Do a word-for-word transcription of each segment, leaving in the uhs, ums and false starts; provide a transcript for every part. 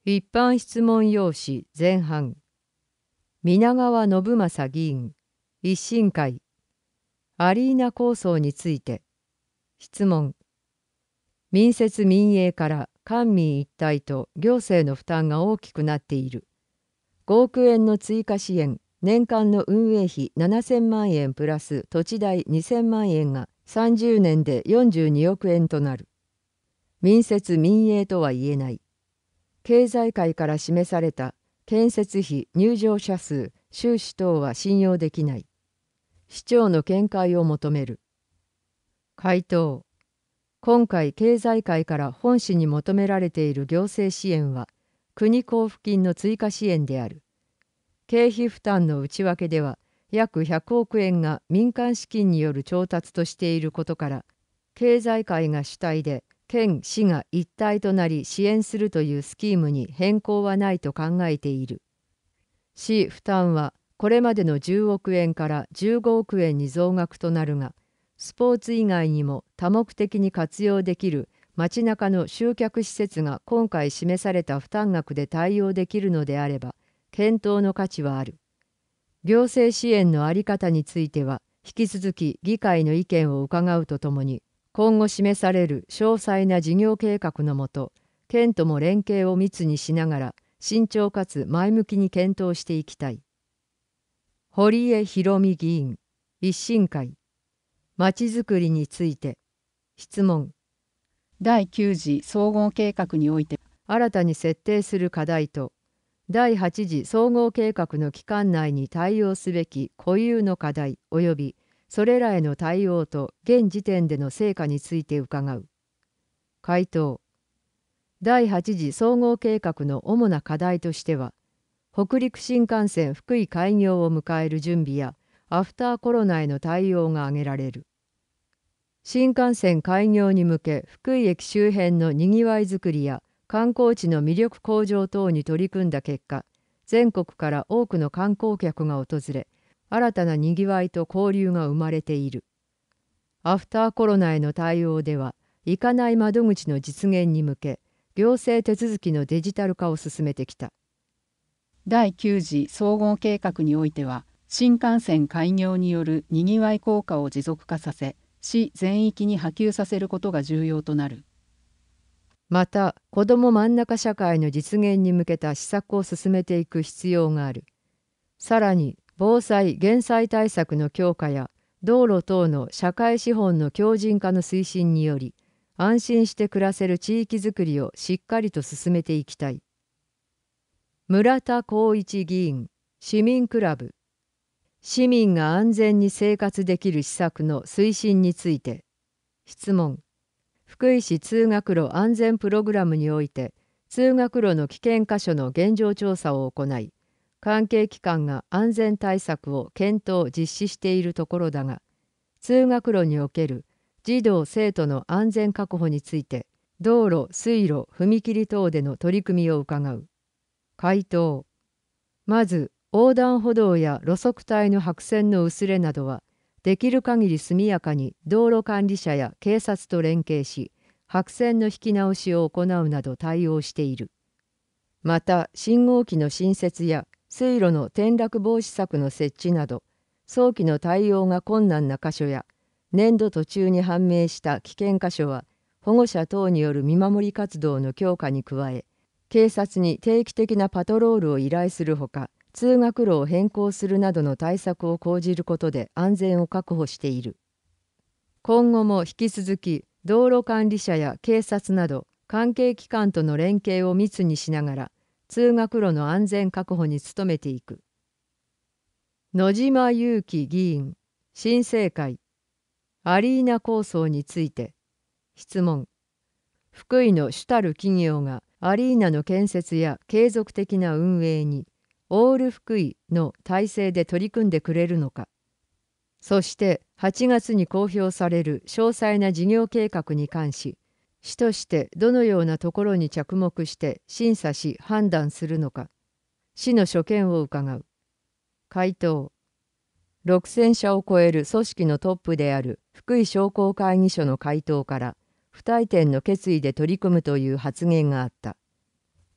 一般質問用紙前半。皆川信正議員、一新会。アリーナ構想について。質問。民設民営から官民一体と行政の負担が大きくなっている。ごおくえんの追加支援、年間の運営費ななせんまんえんプラス土地代にせんまんえんがさんじゅうねんでよんじゅうにおくえんとなる。民設民営とは言えない。経済界から示された建設費入場者数収支等は信用できない。市長の見解を求める。回答。今回経済界から本市に求められている行政支援は国交付金の追加支援である。経費負担の内訳では約ひゃくおくえんが民間資金による調達としていることから経済界が主体で県市が一体となり支援するというスキームに変更はないと考えている。市負担はこれまでのじゅうおくえんからじゅうごおくえんに増額となるが、スポーツ以外にも多目的に活用できる街中の集客施設が今回示された負担額で対応できるのであれば、検討の価値はある。行政支援の在り方については、引き続き議会の意見を伺うとともに、今後示される詳細な事業計画のもと、県とも連携を密にしながら、慎重かつ前向きに検討していきたい。堀江博美議員、一新会。まちづくりについて。質問。 だいきゅう次総合計画において、 新たに設定する課題と、だいはち次総合計画の期間内に対応すべき固有の課題及びそれらへの対応と現時点での成果について伺う。回答。だいはち次総合計画の主な課題としては、北陸新幹線福井開業を迎える準備やアフターコロナへの対応が挙げられる。新幹線開業に向け福井駅周辺のにぎわいづくりや観光地の魅力向上等に取り組んだ結果、全国から多くの観光客が訪れ、新たなにぎわいと交流が生まれている。アフターコロナへの対応では、行かない窓口の実現に向け、行政手続きのデジタル化を進めてきた。 だいきゅう次総合計画においては、新幹線開業によるにぎわい効果を持続化させ、市全域に波及させることが重要となる。 また、子ども真ん中社会の実現に向けた施策を進めていく必要がある。さらに、防災・減災対策の強化や、道路等の社会資本の強靭化の推進により、安心して暮らせる地域づくりをしっかりと進めていきたい。村田光一議員、市民クラブ。市民が安全に生活できる施策の推進について。質問。福井市通学路安全プログラムにおいて、通学路の危険箇所の現状調査を行い、関係機関が安全対策を検討・実施しているところだが、通学路における児童・生徒の安全確保について、道路・水路・踏切等での取り組みを伺う。回答。まず、横断歩道や路側帯の白線の薄れなどは、できる限り速やかに道路管理者や警察と連携し、白線の引き直しを行うなど対応している。また、信号機の新設や水路の転落防止策の設置など、早期の対応が困難な箇所や、年度途中に判明した危険箇所は、保護者等による見守り活動の強化に加え、警察に定期的なパトロールを依頼するほか、通学路を変更するなどの対策を講じることで安全を確保している。今後も引き続き道路管理者や警察など関係機関との連携を密にしながら通学路の安全確保に努めていく。野島裕樹議員、新生会。アリーナ構想について。質問。福井の主たる企業がアリーナの建設や継続的な運営にオール福井の体制で取り組んでくれるのか。そしてはちがつに公表される詳細な事業計画に関し、市としてどのようなところに着目して審査し判断するのか。市の所見を伺う。回答。ろくせんしゃを超える組織のトップである福井商工会議所の回答から、不退転の決意で取り組むという発言があった。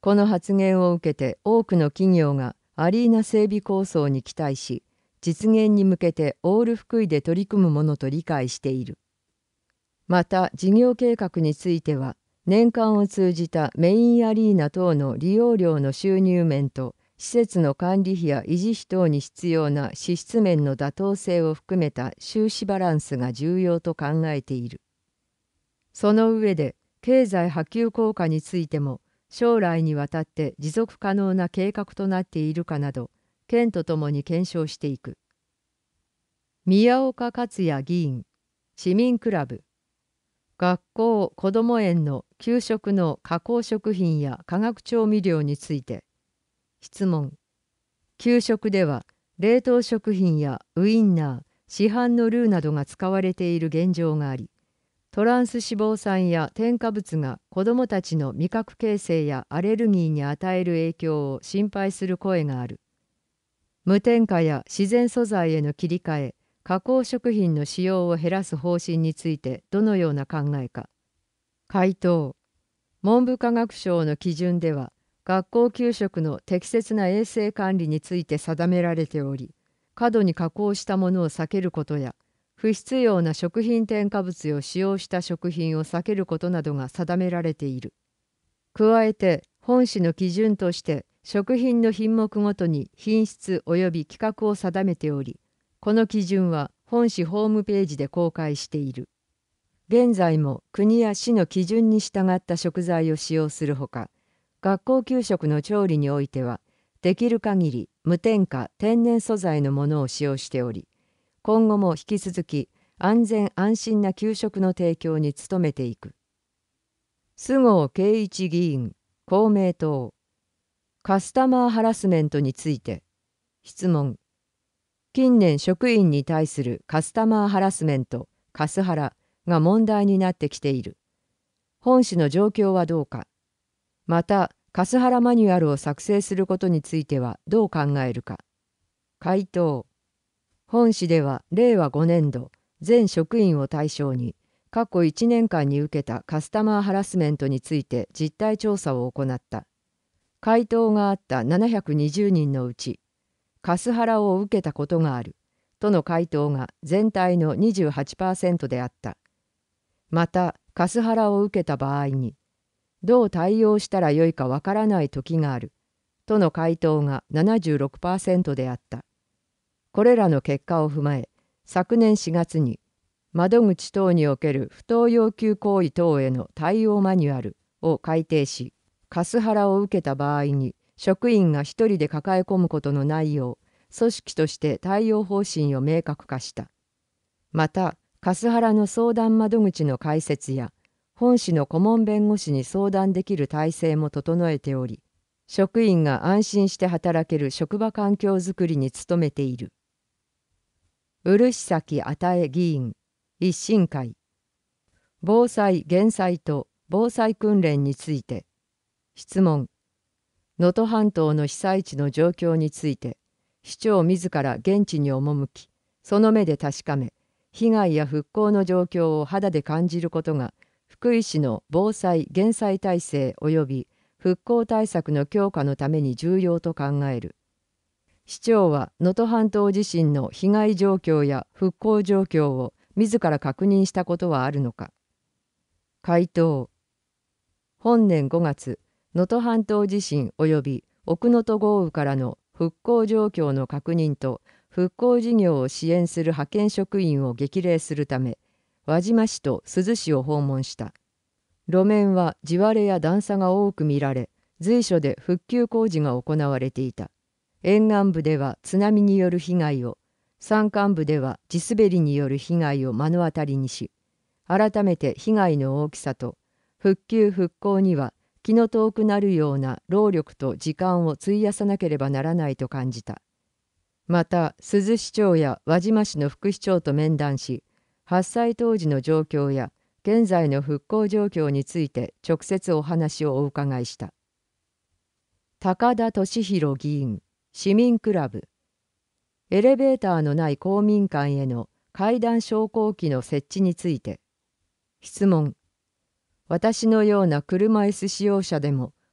この発言を受けて多くの企業がアリーナ整備構想に期待し、実現に向けてオール福井で取り組むものと理解している。また事業計画については、年間を通じたメインアリーナ等の利用料の収入面と施設の管理費や維持費等に必要な支出面の妥当性を含めた収支バランスが重要と考えている。その上で経済波及効果についても将来にわたって持続可能な計画となっているかなど県とともに検証していく。宮岡克也議員、市民クラブ。学校・こども園の給食の加工食品や化学調味料について。質問。給食では冷凍食品やウインナー、市販のルーなどが使われている現状があり、トランス脂肪酸や添加物が子どもたちの味覚形成やアレルギーに与える影響を心配する声がある。無添加や自然素材への切り替え、加工食品の使用を減らす方針についてどのような考えか。回答。文部科学省の基準では、学校給食の適切な衛生管理について定められており、過度に加工したものを避けることや、不必要な食品添加物を使用した食品を避けることなどが定められている。加えて本市の基準として食品の品目ごとに品質及び規格を定めており、この基準は本市ホームページで公開している。現在も国や市の基準に従った食材を使用するほか、学校給食の調理においてはできる限り無添加天然素材のものを使用しており、今後も引き続き安全安心な給食の提供に努めていく。菅生圭一議員、公明党。カスタマーハラスメントについて。質問。近年職員に対するカスタマーハラスメント、カスハラが問題になってきている。本市の状況はどうか。また、カスハラマニュアルを作成することについてはどう考えるか。回答。本市ではれいわごねんど全職員を対象に過去いちねんかんに受けたカスタマーハラスメントについて実態調査を行った。回答があったななひゃくにじゅうにんのうち、カスハラを受けたことがあるとの回答が全体の にじゅうはちパーセント であった。また、カスハラを受けた場合に、どう対応したらよいかわからない時があるとの回答が ななじゅうろくパーセント であった。これらの結果を踏まえ、昨年しがつに窓口等における不当要求行為等への対応マニュアルを改定し、カスハラを受けた場合に職員が一人で抱え込むことのないよう、組織として対応方針を明確化した。また、カスハラの相談窓口の開設や、本市の顧問弁護士に相談できる体制も整えており、職員が安心して働ける職場環境づくりに努めている。漆崎與え議員、一新会。防災・減災と防災訓練について。質問。能登半島の被災地の状況について、市長自ら現地に赴き、その目で確かめ、被害や復興の状況を肌で感じることが、福井市の防災・減災体制及び復興対策の強化のために重要と考える。市長は能登半島地震の被害状況や復興状況を自ら確認したことはあるのか。回答。本年ごがつ、能登半島地震及び奥能登豪雨からの復興状況の確認と復興事業を支援する派遣職員を激励するため、輪島市と珠洲市を訪問した。路面は地割れや段差が多く見られ、随所で復旧工事が行われていた。沿岸部では津波による被害を、山間部では地滑りによる被害を目の当たりにし、改めて被害の大きさと、復旧復興には気の遠くなるような労力と時間を費やさなければならないと感じた。また、珠洲市長や輪島市の副市長と面談し、発災当時の状況や現在の復興状況について直接お話をお伺いした。高田俊弘議員、市民クラブ。エレベーターのない公民館への階段昇降機の設置について。質問。私のような車椅子使用者でも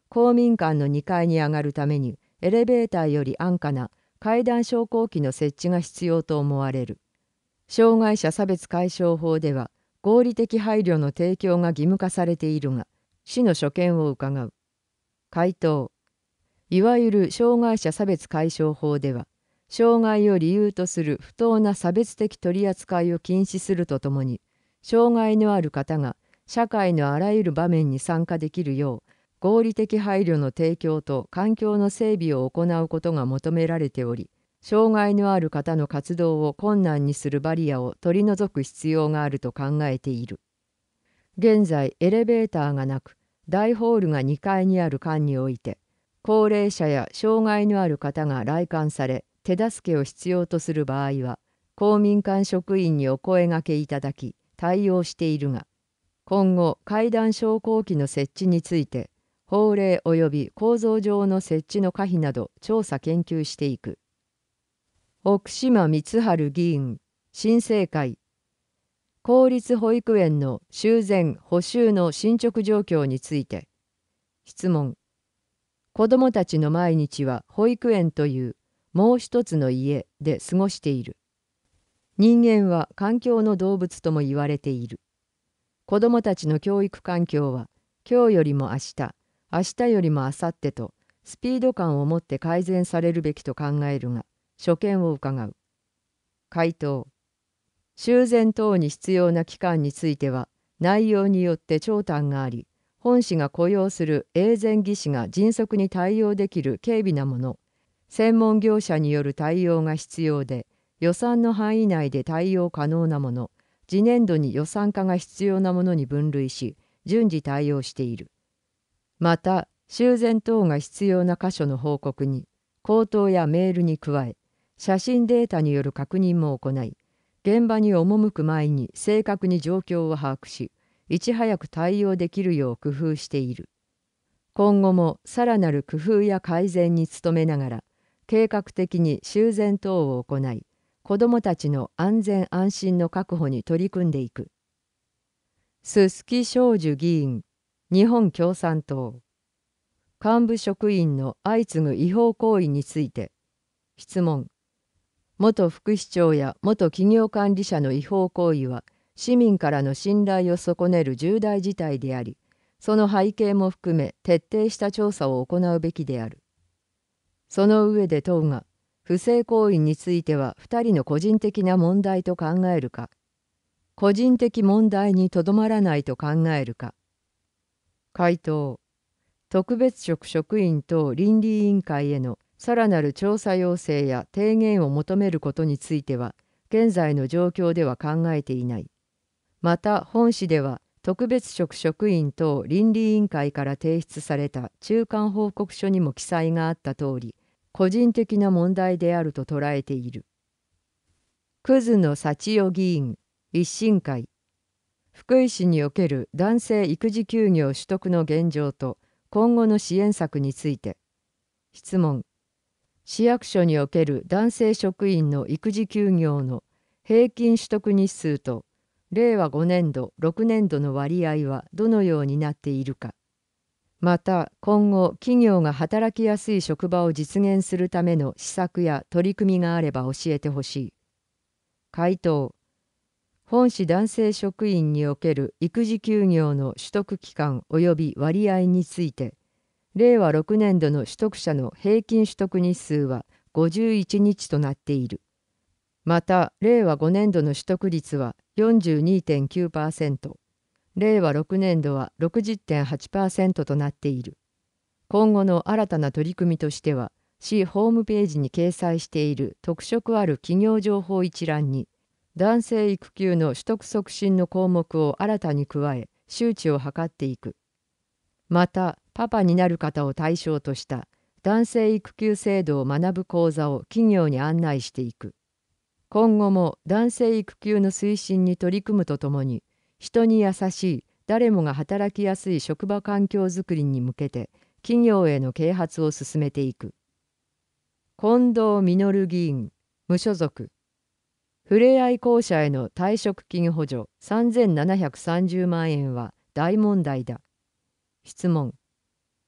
公民館のにかいに上がるためにエレベーターより安価な階段昇降機の設置が必要と思われる。障害者差別解消法では合理的配慮の提供が義務化されているが、市の所見を伺う。回答。いわゆる障害者差別解消法では、障害を理由とする不当な差別的取り扱いを禁止するとともに、障害のある方が社会のあらゆる場面に参加できるよう、合理的配慮の提供と環境の整備を行うことが求められており、障害のある方の活動を困難にするバリアを取り除く必要があると考えている。現在エレベーターがなく、大ホールがにかいにある間において、高齢者や障害のある方が来館され、手助けを必要とする場合は、公民館職員にお声がけいただき、対応しているが、今後、階段昇降機の設置について、法令及び構造上の設置の可否など調査研究していく。奥島光晴議員、新政会。公立保育園の修繕・補修の進捗状況について。質問。子どもたちの毎日は保育園というもう一つの家で過ごしている。人間は環境の動物とも言われている。子どもたちの教育環境は今日よりも明日、明日よりも明後日とスピード感を持って改善されるべきと考えるが、所見を伺う。回答。修繕等に必要な期間については内容によって長短があり、本市が雇用する永全技師が迅速に対応できる軽微なもの、専門業者による対応が必要で、予算の範囲内で対応可能なもの、次年度に予算化が必要なものに分類し、順次対応している。また、修繕等が必要な箇所の報告に、口頭やメールに加え、写真データによる確認も行い、現場に赴く前に正確に状況を把握し、いち早く対応できるよう工夫している。今後もさらなる工夫や改善に努めながら、計画的に修繕等を行い、子どもたちの安全安心の確保に取り組んでいく。臼杵正樹議員、日本共産党。幹部職員の相次ぐ違法行為について。質問。元副市長や元企業管理者の違法行為は、市民からの信頼を損ねる重大事態であり、その背景も含め徹底した調査を行うべきである。その上で問うが、不正行為についてはふたりの個人的な問題と考えるか、個人的問題にとどまらないと考えるか。回答。特別職職員等倫理委員会へのさらなる調査要請や提言を求めることについては、現在の状況では考えていない。また本市では特別職職員等倫理委員会から提出された中間報告書にも記載があった通り、個人的な問題であると捉えている。葛野幸代議員、一新会。福井市における男性育児休業取得の現状と今後の支援策について。質問。市役所における男性職員の育児休業の平均取得日数とれいわごねんど、ろくねんどの割合はどのようになっているか。また今後企業が働きやすい職場を実現するための施策や取り組みがあれば教えてほしい。回答。本市男性職員における育児休業の取得期間及び割合について、れいわろくねんどの取得者の平均取得日数はごじゅういちにちとなっている。またれいわごねんどの取得率は よんじゅうにてんきゅうパーセント、れいわろくねんどは ろくじゅってんはちパーセント となっている。今後の新たな取り組みとしては、市ホームページに掲載している特色ある企業情報一覧に、男性育休の取得促進の項目を新たに加え、周知を図っていく。また、パパになる方を対象とした男性育休制度を学ぶ講座を企業に案内していく。今後も男性育休の推進に取り組むとともに、人に優しい誰もが働きやすい職場環境づくりに向けて企業への啓発を進めていく。近藤実議員、無所属。ふれあい公社への退職金補助さんぜんななひゃくさんじゅうまんえんは大問題だ。質問。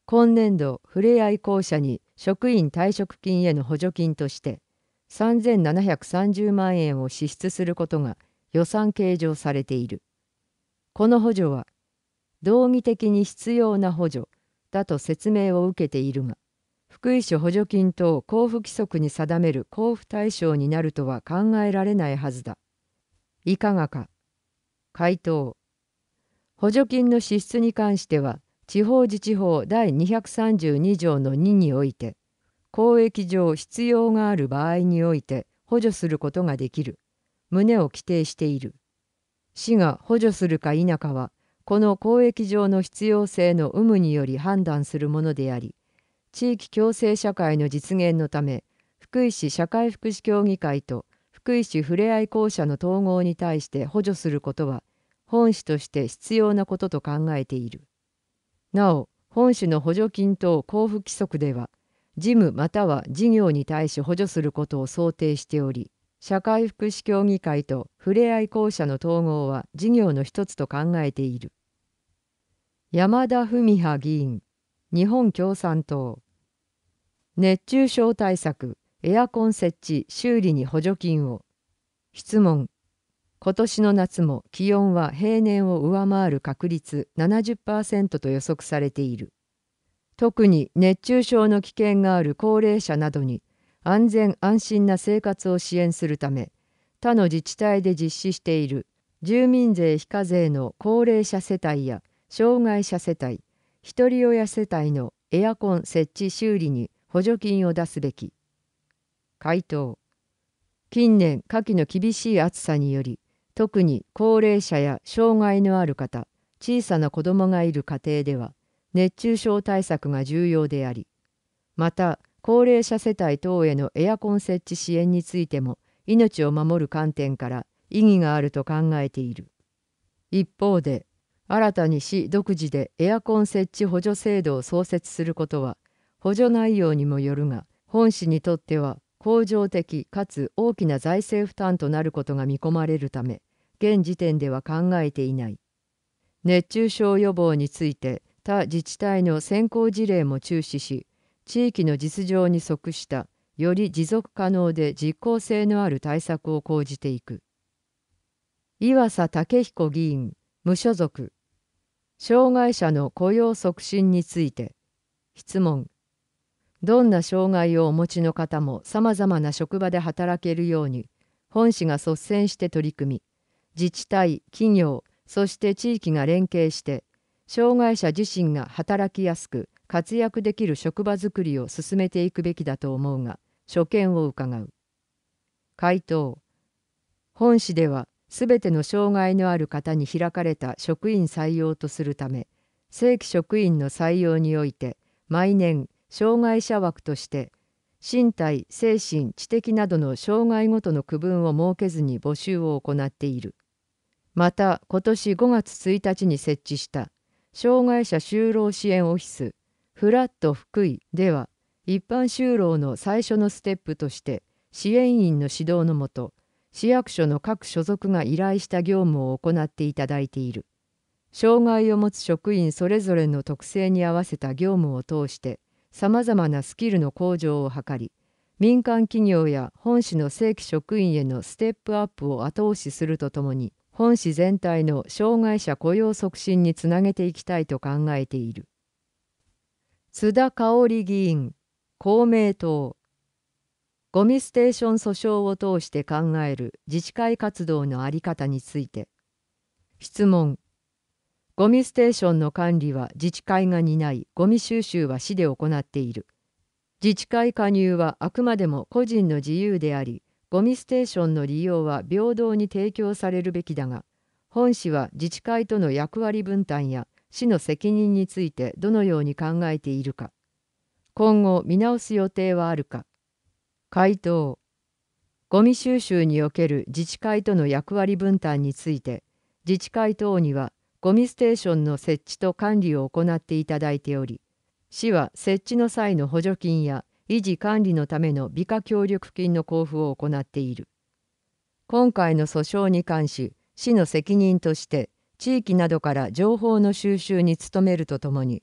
今年度ふれあい公社に職員退職金への補助金としてさんぜんななひゃくさんじゅうまんえんを支出することが予算計上されている。この補助は道義的に必要な補助だと説明を受けているが、福祉補助金等交付規則に定める交付対象になるとは考えられないはずだ。いかがか。回答。補助金の支出に関しては、地方自治法第にひゃくさんじゅうに条のににおいて、公益上必要がある場合において補助することができる旨を規定している。市が補助するか否かは、この公益上の必要性の有無により判断するものであり、地域共生社会の実現のため、福井市社会福祉協議会と福井市ふれあい公社の統合に対して補助することは、本市として必要なことと考えている。なお、本市の補助金等交付規則では、事務または事業に対し補助することを想定しており、社会福祉協議会とふれあい公社の統合は事業の一つと考えている。山田文葉議員、日本共産党。熱中症対策、エアコン設置・修理に補助金を。質問。今年の夏も気温は平年を上回る確率 ななじゅっパーセント と予測されている。特に熱中症の危険がある高齢者などに安全安心な生活を支援するため、他の自治体で実施している住民税非課税の高齢者世帯や障害者世帯、ひとり親世帯のエアコン設置修理に補助金を出すべき。回答。近年夏季の厳しい暑さにより、特に高齢者や障害のある方、小さな子どもがいる家庭では熱中症対策が重要であり、また高齢者世帯等へのエアコン設置支援についても命を守る観点から意義があると考えている。一方で、新たに市独自でエアコン設置補助制度を創設することは補助内容にもよるが、本市にとっては恒常的かつ大きな財政負担となることが見込まれるため、現時点では考えていない。熱中症予防について他自治体の先行事例も注視し、地域の実情に即したより持続可能で実効性のある対策を講じていく。岩佐武彦議員、無所属。障害者の雇用促進について。質問。どんな障害をお持ちの方もさまざまな職場で働けるように、本市が率先して取り組み、自治体、企業、そして地域が連携して、障害者自身が働きやすく活躍できる職場づくりを進めていくべきだと思うが、所見を伺う。回答。本市では、すべての障害のある方に開かれた職員採用とするため、正規職員の採用において、毎年、障害者枠として、身体、精神、知的などの障害ごとの区分を設けずに募集を行っている。また、今年ごがつついたちに設置した障害者就労支援オフィスフラット福井では、一般就労の最初のステップとして支援員の指導のもと、市役所の各所属が依頼した業務を行っていただいている。障害を持つ職員それぞれの特性に合わせた業務を通してさまざまなスキルの向上を図り、民間企業や本市の正規職員へのステップアップを後押しするとともに、本市全体の障害者雇用促進につなげていきたいと考えている。津田香織議員、公明党。ゴミステーション訴訟を通して考える自治会活動の在り方について。質問。ゴミステーションの管理は自治会が担い、ゴミ収集は市で行っている。自治会加入はあくまでも個人の自由であり、ゴミステーションの利用は平等に提供されるべきだが、本市は自治会との役割分担や市の責任についてどのように考えているか。今後見直す予定はあるか。回答。ゴミ収集における自治会との役割分担について、自治会等にはゴミステーションの設置と管理を行っていただいており、市は設置の際の補助金や維持管理のための美化協力金の交付を行っている。今回の訴訟に関し、市の責任として地域などから情報の収集に努めるとともに、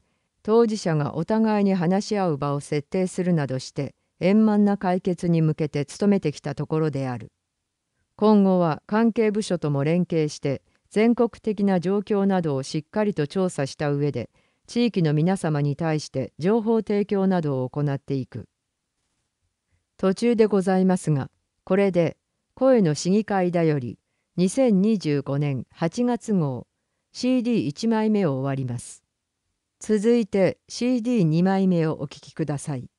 当事者がお互いに話し合う場を設定するなどして円満な解決に向けて努めてきたところである。今後は関係部署とも連携して全国的な状況などをしっかりと調査した上で地域の皆様に対して情報提供などを行っていく。途中でございますが、これで声の市議会だよりにせんにじゅうごねんはちがつ号 シーディーいち 枚目を終わります。続いて シーディーに 枚目をお聞きください。